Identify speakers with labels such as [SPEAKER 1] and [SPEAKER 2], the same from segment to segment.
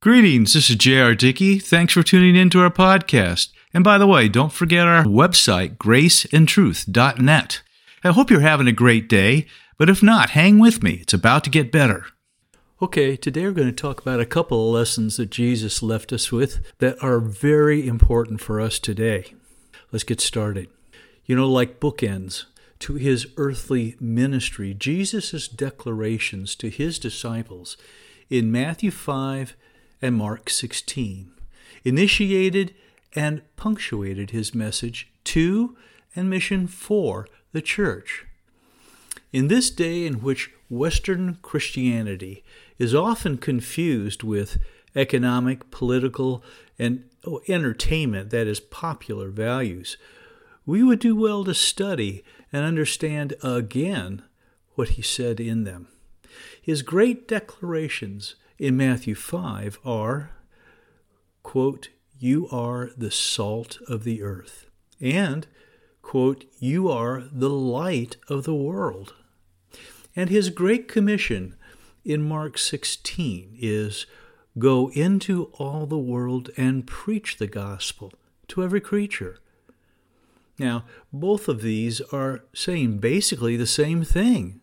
[SPEAKER 1] Greetings, this is J.R. Dickey. Thanks for tuning in to our podcast. And by the way, don't forget our website, graceandtruth.net. I hope you're having a great day, but if not, hang with me. It's about to get better. Okay, today we're going to talk about a couple of lessons that Jesus left us with that are very important for us today. Let's get started. Like bookends to his earthly ministry, Jesus' declarations to his disciples in Matthew 5 and Mark 16 initiated and punctuated his message to and mission for the church. In this day in which Western Christianity is often confused with economic, political, and entertainment, that is, popular values, we would do well to study and understand again what he said in them. His great declarations in Matthew 5 are, quote, "You are the salt of the earth," and, quote, "You are the light of the world." And his great commission in Mark 16 is, "Go into all the world and preach the gospel to every creature." Now, both of these are saying basically the same thing.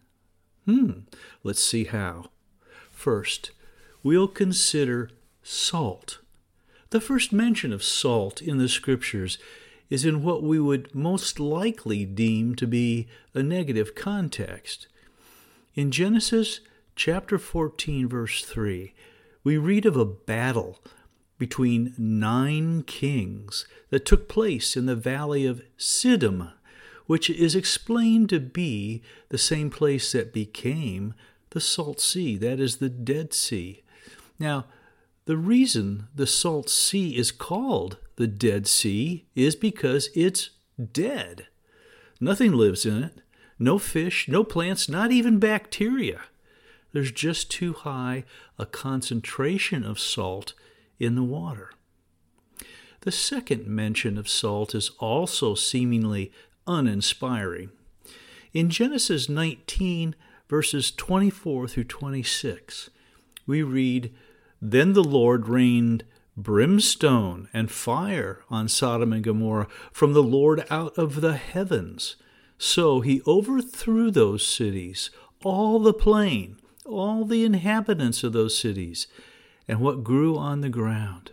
[SPEAKER 1] Let's see how. First, we'll consider salt. The first mention of salt in the Scriptures is in what we would most likely deem to be a negative context. In Genesis chapter 14, verse 3, we read of a battle between 9 kings that took place in the valley of Siddim, which is explained to be the same place that became the Salt Sea, that is the Dead Sea. Now, the reason the Salt Sea is called the Dead Sea is because it's dead. Nothing lives in it. No fish, no plants, not even bacteria. There's just too high a concentration of salt in the water. The second mention of salt is also seemingly uninspiring. In Genesis 19, verses 24 through 26, we read, "Then the Lord rained brimstone and fire on Sodom and Gomorrah from the Lord out of the heavens. So he overthrew those cities, all the plain, all the inhabitants of those cities, and what grew on the ground.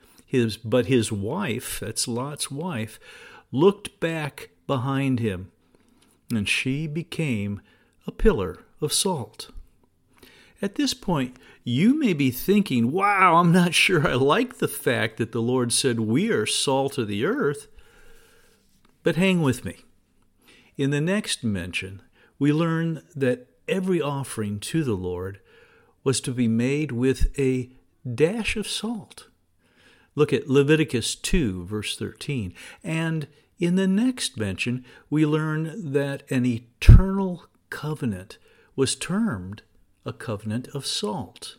[SPEAKER 1] But his wife," that's Lot's wife, "looked back behind him, and she became a pillar of salt." At this point, you may be thinking, wow, I'm not sure I like the fact that the Lord said we are salt of the earth. But hang with me. In the next mention, we learn that every offering to the Lord was to be made with a dash of salt. Look at Leviticus 2, verse 13. And in the next mention, we learn that an eternal covenant was termed a covenant of salt.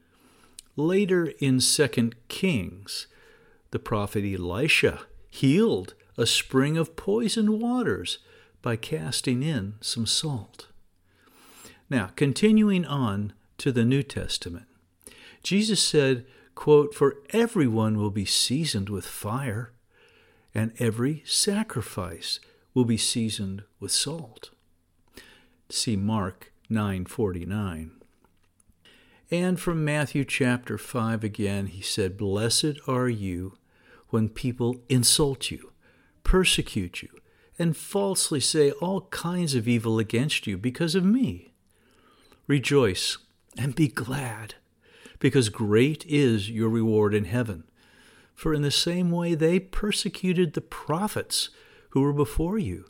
[SPEAKER 1] Later in 2 Kings, the prophet Elisha healed a spring of poisoned waters by casting in some salt. Now, continuing on to the New Testament, Jesus said, quote, "For everyone will be seasoned with fire, and every sacrifice will be seasoned with salt." See Mark 9:49. And from Matthew chapter 5 again, he said, "Blessed are you when people insult you, persecute you, and falsely say all kinds of evil against you because of me. Rejoice and be glad, because great is your reward in heaven. For in the same way they persecuted the prophets who were before you.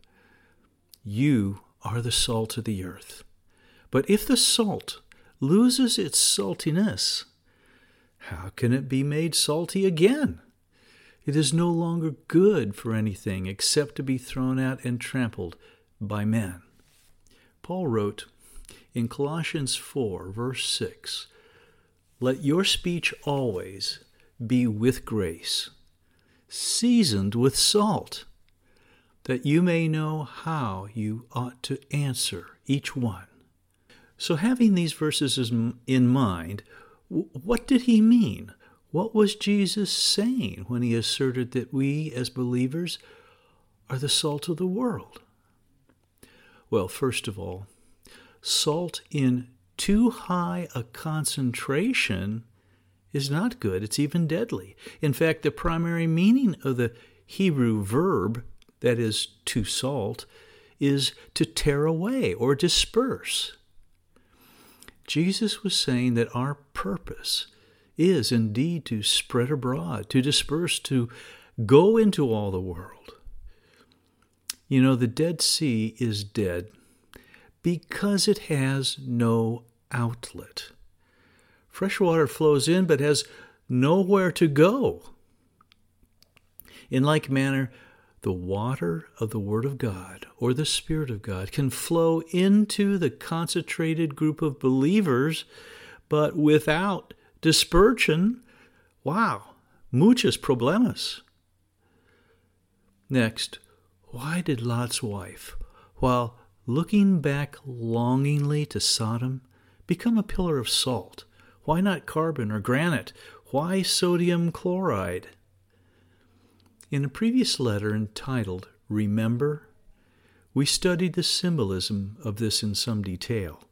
[SPEAKER 1] You are the salt of the earth. But if the salt loses its saltiness, how can it be made salty again? It is no longer good for anything except to be thrown out and trampled by men." Paul wrote in Colossians 4, verse 6, "Let your speech always be with grace, seasoned with salt, that you may know how you ought to answer each one." So having these verses in mind, what did he mean? What was Jesus saying when he asserted that we, as believers, are the salt of the world? Well, first of all, salt in too high a concentration is not good. It's even deadly. In fact, the primary meaning of the Hebrew verb, that is, to salt, is to tear away or disperse. Jesus was saying that our purpose is indeed to spread abroad, to disperse, to go into all the world. You know, the Dead Sea is dead because it has no outlet. Fresh water flows in but has nowhere to go. In like manner, the water of the Word of God, or the Spirit of God, can flow into the concentrated group of believers, but without dispersion. Wow, muchos problemas. Next, why did Lot's wife, while looking back longingly to Sodom, become a pillar of salt? Why not carbon or granite? Why sodium chloride? In a previous letter entitled Remember, we studied the symbolism of this in some detail.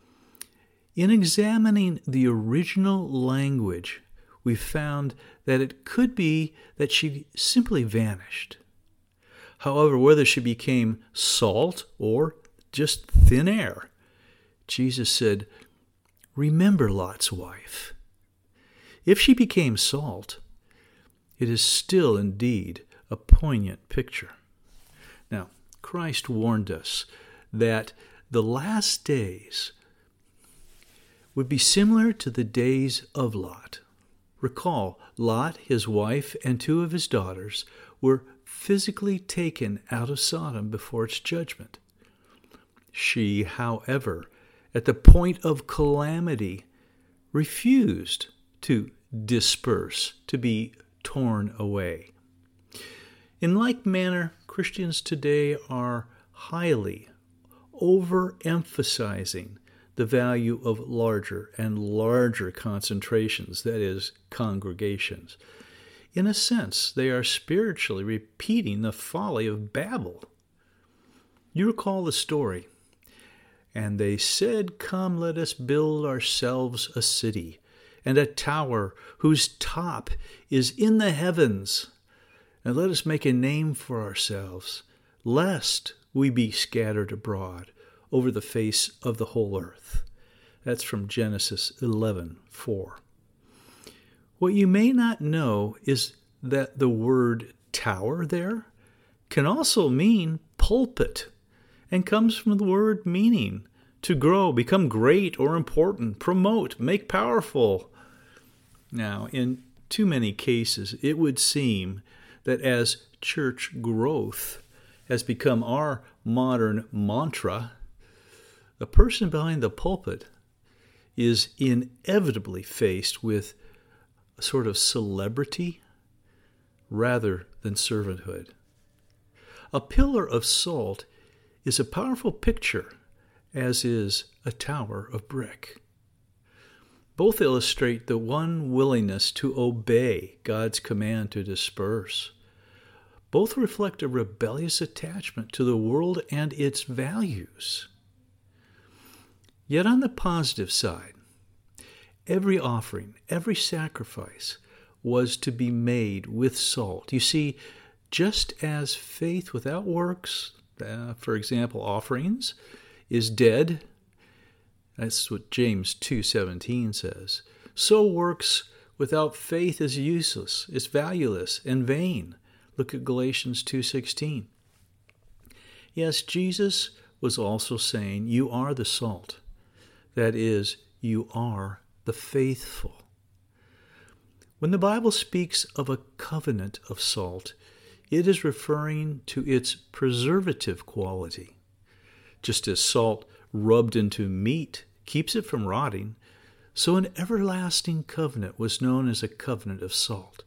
[SPEAKER 1] In examining the original language, we found that it could be that she simply vanished. However, whether she became salt or just thin air, Jesus said, "Remember Lot's wife." If she became salt, it is still indeed a poignant picture. Now, Christ warned us that the last days would be similar to the days of Lot. Recall, Lot, his wife, and 2 of his daughters were physically taken out of Sodom before its judgment. She, however, at the point of calamity, refused to disperse, to be torn away. In like manner, Christians today are highly overemphasizing the value of larger and larger concentrations, that is, congregations. In a sense, they are spiritually repeating the folly of Babel. You recall the story. And they said, "Come, let us build ourselves a city, and a tower whose top is in the heavens, and let us make a name for ourselves, lest we be scattered abroad over the face of the whole earth." That's from Genesis 11:4. What you may not know is that the word tower there can also mean pulpit, and comes from the word meaning to grow, become great or important, promote, make powerful. Now, in too many cases, it would seem that as church growth has become our modern mantra, the person behind the pulpit is inevitably faced with a sort of celebrity rather than servanthood. A pillar of salt is a powerful picture, as is a tower of brick. Both illustrate the one willingness to obey God's command to disperse. Both reflect a rebellious attachment to the world and its values. Yet on the positive side, every offering, every sacrifice was to be made with salt. You see, just as faith without works, for example, offerings, is dead, that's what James 2:17 says, so works without faith is useless, it's valueless and vain. Look at Galatians 2:16. Yes, Jesus was also saying, you are the salt. That is, you are the faithful. When the Bible speaks of a covenant of salt, it is referring to its preservative quality. Just as salt rubbed into meat keeps it from rotting, so an everlasting covenant was known as a covenant of salt.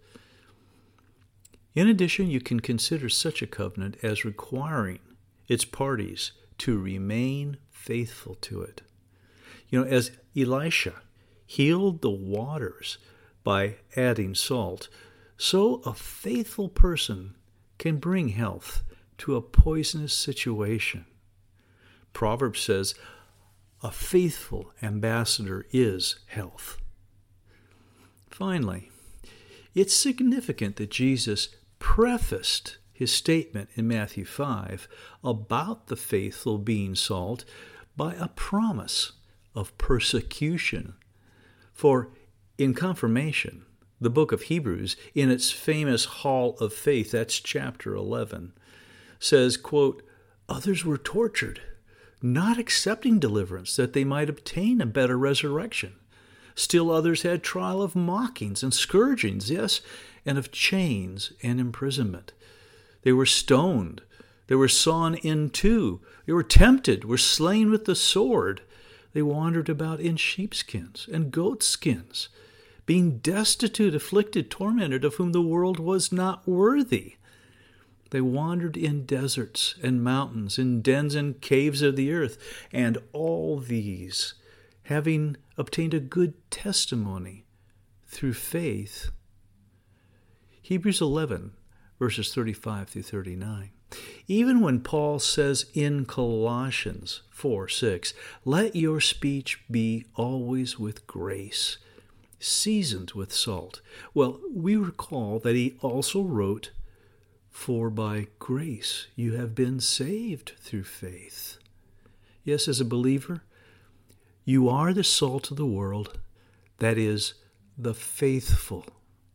[SPEAKER 1] In addition, you can consider such a covenant as requiring its parties to remain faithful to it. You know, as Elisha healed the waters by adding salt, so a faithful person can bring health to a poisonous situation. Proverbs says, a faithful ambassador is health. Finally, it's significant that Jesus prefaced his statement in Matthew 5 about the faithful being salt by a promise of persecution. For in confirmation, the book of Hebrews, in its famous Hall of Faith, that's chapter 11, says, quote, others were tortured, not accepting deliverance that they might obtain a better resurrection. Still others had trial of mockings and scourgings, yes, and of chains and imprisonment. They were stoned. They were sawn in two. They were tempted, were slain with the sword. They wandered about in sheepskins and goatskins, being destitute, afflicted, tormented, of whom the world was not worthy. They wandered in deserts and mountains, in dens and caves of the earth, and all these, having obtained a good testimony through faith. Hebrews 11, verses 35 through 39. Even when Paul says in Colossians 4:6, let your speech be always with grace, seasoned with salt. Well, we recall that he also wrote, for by grace you have been saved through faith. Yes, as a believer, you are the salt of the world, that is, the faithful.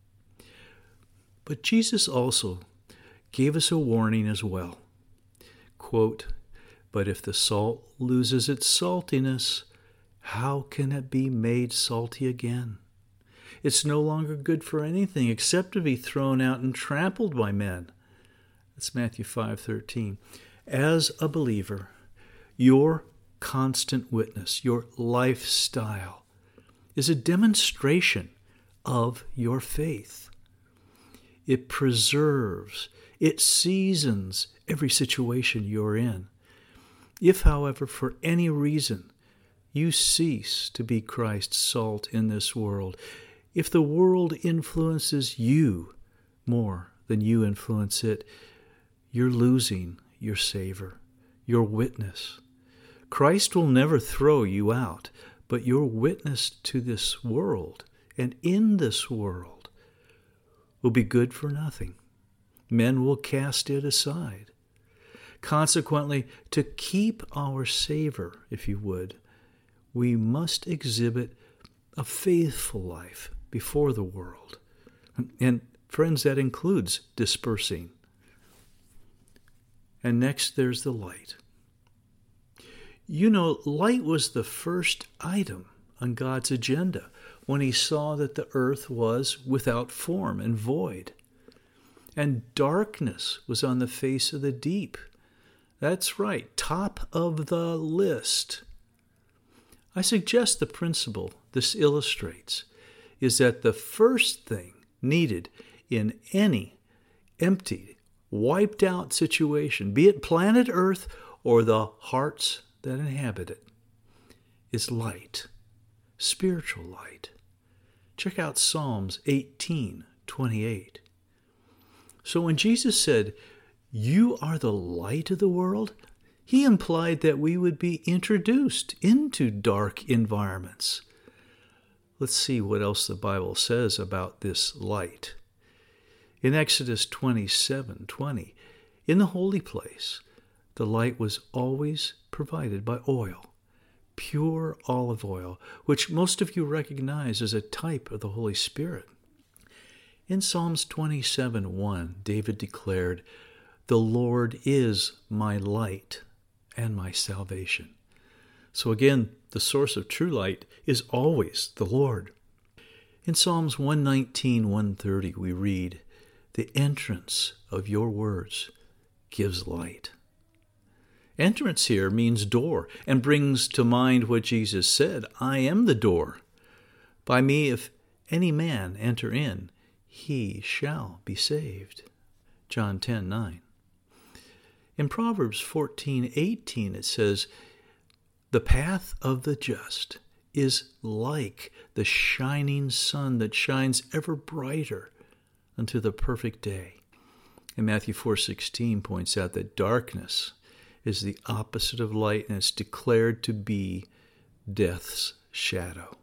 [SPEAKER 1] But Jesus also gave us a warning as well. Quote, but if the salt loses its saltiness, how can it be made salty again? It's no longer good for anything except to be thrown out and trampled by men. That's Matthew 5:13. As a believer, your constant witness, your lifestyle, is a demonstration of your faith. It preserves, it seasons every situation you're in. If, however, for any reason you cease to be Christ's salt in this world, if the world influences you more than you influence it, you're losing your savor, your witness. Christ will never throw you out, but your witness to this world and in this world will be good for nothing. Men will cast it aside. Consequently, to keep our savor, if you would, we must exhibit a faithful life before the world. And friends, that includes dispersing. And next, there's the light. You know, light was the first item on God's agenda when he saw that the earth was without form and void. And darkness was on the face of the deep. That's right, top of the list. I suggest the principle this illustrates is that the first thing needed in any empty, wiped out situation, be it planet Earth or the hearts that inhabit it, is light, spiritual light. Check out Psalms 18:28. So when Jesus said, "You are the light of the world," he implied that we would be introduced into dark environments. Let's see what else the Bible says about this light. In Exodus 27:20, in the holy place, the light was always provided by oil, pure olive oil, which most of you recognize as a type of the Holy Spirit. In Psalms 27:1, David declared, "The Lord is my light and my salvation." So again, the source of true light is always the Lord. In Psalms 119:130, we read, "The entrance of your words gives light." Entrance here means door and brings to mind what Jesus said, "I am the door. By me, if any man enter in, he shall be saved." John 10:9. In Proverbs 14:18 it says, "The path of the just is like the shining sun that shines ever brighter unto the perfect day. And Matthew 4:16 points out that darkness is the opposite of light, and it's declared to be death's shadow.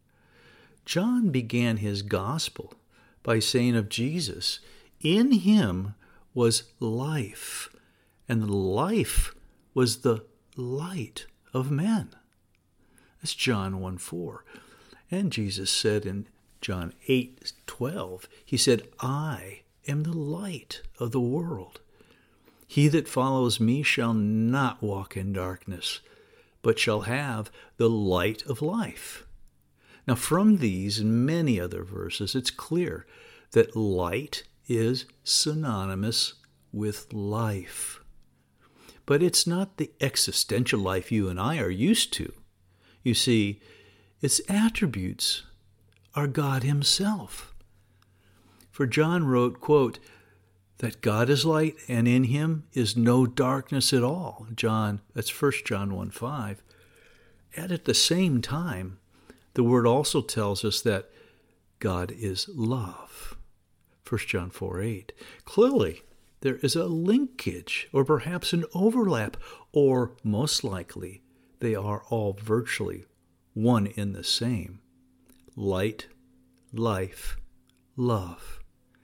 [SPEAKER 1] John began his gospel by saying of Jesus, in him was life, and the life was the light of men. That's John 1:4. And Jesus said in John 8:12, he said, I am the light of the world. He that follows me shall not walk in darkness, but shall have the light of life. Now, from these and many other verses, it's clear that light is synonymous with life. But it's not the existential life you and I are used to. You see, its attributes are God himself. For John wrote, quote, that God is light, and in him is no darkness at all. That's 1 John 1:5. And at the same time, the word also tells us that God is love. 1 John 4:8. Clearly, there is a linkage, or perhaps an overlap, or most likely, they are all virtually one in the same. Light, life, love.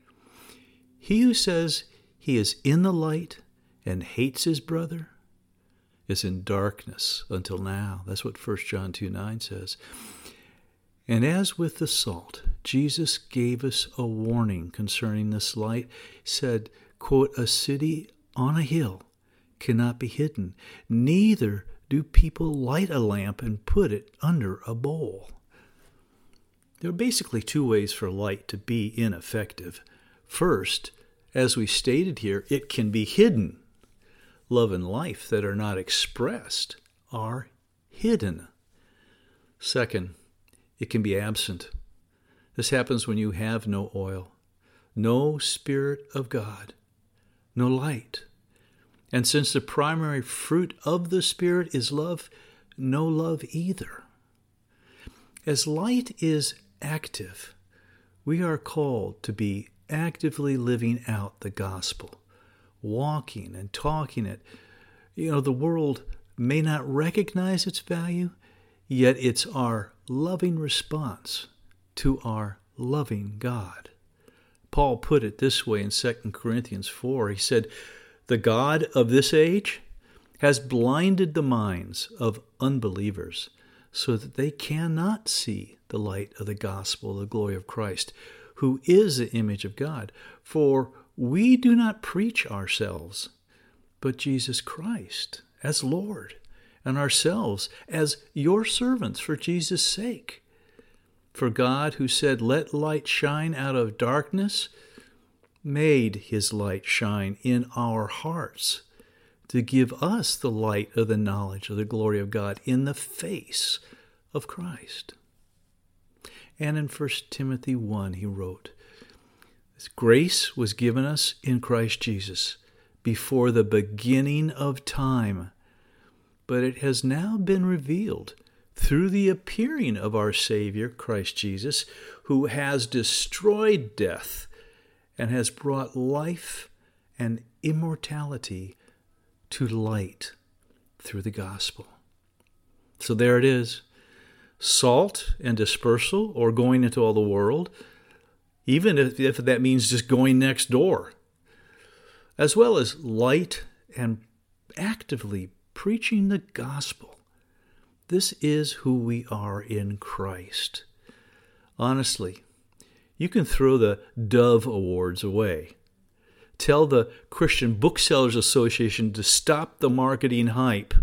[SPEAKER 1] He who says he is in the light and hates his brother is in darkness until now. That's what 1 John 2:9 says. And as with the salt, Jesus gave us a warning concerning this light. He said, quote, a city on a hill cannot be hidden, neither do people light a lamp and put it under a bowl. There are basically two ways for light to be ineffective. First, as we stated here, it can be hidden. Love and life that are not expressed are hidden. Second, it can be absent. This happens when you have no oil, no Spirit of God, no light. And since the primary fruit of the Spirit is love, no love either. As light is active, we are called to be actively living out the gospel, walking and talking it. The world may not recognize its value, yet it's our loving response to our loving God. Paul put it this way in 2 Corinthians 4. He said, the God of this age has blinded the minds of unbelievers so that they cannot see the light of the gospel, the glory of Christ, who is the image of God. For we do not preach ourselves, but Jesus Christ as Lord, and ourselves as your servants for Jesus' sake. For God, who said, let light shine out of darkness, made his light shine in our hearts to give us the light of the knowledge of the glory of God in the face of Christ. And in 1 Timothy 1, he wrote, this grace was given us in Christ Jesus before the beginning of time, but it has now been revealed through the appearing of our Savior, Christ Jesus, who has destroyed death and has brought life and immortality to light through the gospel. So there it is. Salt and dispersal, or going into all the world, even if that means just going next door, as well as light and actively preaching the gospel. This is who we are in Christ. Honestly, you can throw the Dove Awards away. Tell the Christian Booksellers Association to stop the marketing hype.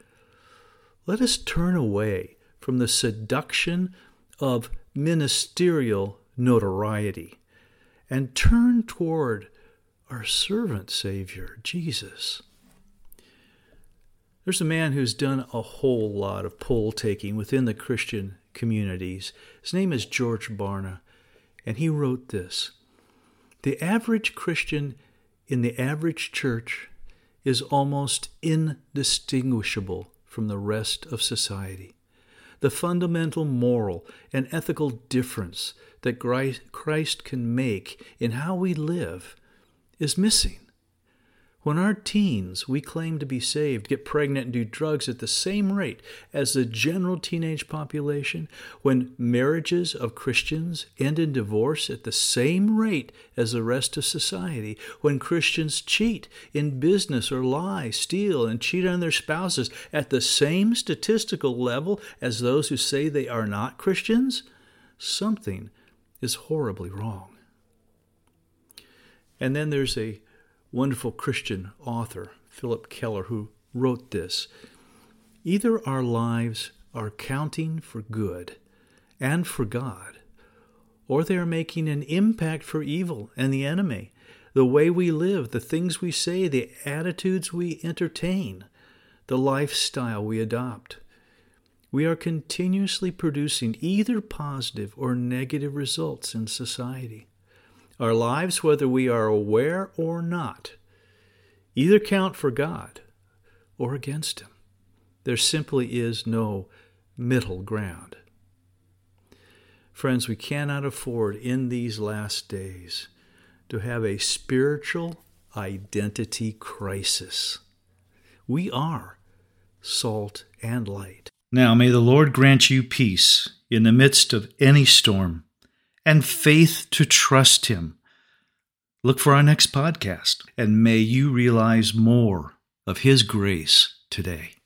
[SPEAKER 1] Let us turn away from the seduction of ministerial notoriety and turn toward our servant Savior, Jesus. There's a man who's done a whole lot of poll-taking within the Christian communities. His name is George Barna, and he wrote this: the average Christian in the average church is almost indistinguishable from the rest of society. the fundamental moral and ethical difference that Christ can make in how we live is missing. When our teens we claim to be saved get pregnant and do drugs at the same rate as the general teenage population, when marriages of Christians end in divorce at the same rate as the rest of society, when Christians cheat in business or lie, steal, and cheat on their spouses at the same statistical level as those who say they are not Christians, something is horribly wrong. And then there's a wonderful Christian author, Philip Keller, who wrote this: either our lives are counting for good and for God, or they are making an impact for evil and the enemy. The way we live, the things we say, the attitudes we entertain, the lifestyle we adopt. We are continuously producing either positive or negative results in society. Our lives, whether we are aware or not, either count for God or against Him. There simply is no middle ground. Friends, we cannot afford in these last days to have a spiritual identity crisis. We are salt and light. Now may the Lord grant you peace in the midst of any storm, and faith to trust Him. Look for our next podcast, and may you realize more of His grace today.